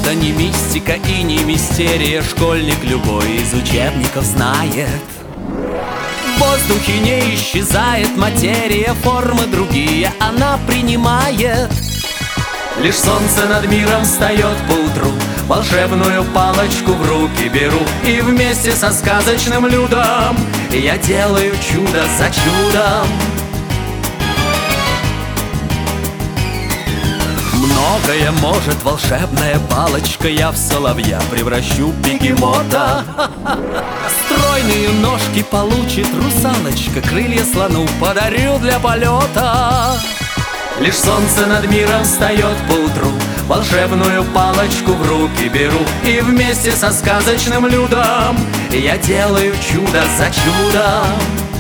Это не мистика и не мистерия, школьник любой из учебников знает. В воздухе не исчезает материя, формы другие она принимает. Лишь солнце над миром встает поутру, волшебную палочку в руки беру, и вместе со сказочным людом я делаю чудо за чудом. Многое может волшебная палочка, я в соловья превращу бегемота. Стройные ножки получит русалочка, крылья слону подарю для полета. Лишь солнце над миром встает поутру, волшебную палочку в руки беру, и вместе со сказочным людом я делаю чудо за чудом.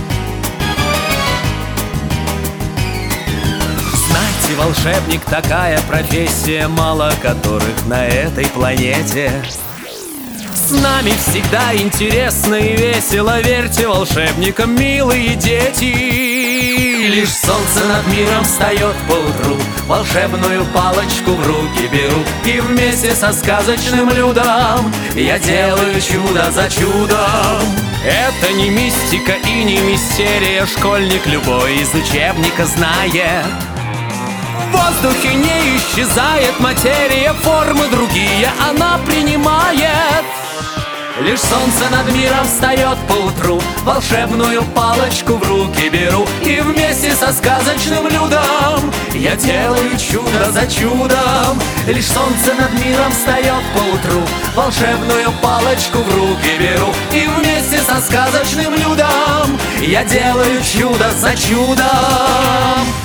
Знаете, волшебник такая профессия, мало которых на этой планете. С нами всегда интересно и весело, верьте волшебникам, милые дети. Лишь солнце над миром встает поутру, волшебную палочку в руки беру, и вместе со сказочным людом я делаю чудо за чудом. Это не мистика и не мистерия, школьник любой из учебника знает. В воздухе не исчезает материя, формы другие она принимает. Лишь солнце над миром встает поутру, волшебную палочку в руки беру, и вместе со сказочным людом я делаю чудо за чудом. Лишь солнце над миром встает поутру, волшебную палочку в руки беру, и вместе со сказочным людом я делаю чудо за чудом.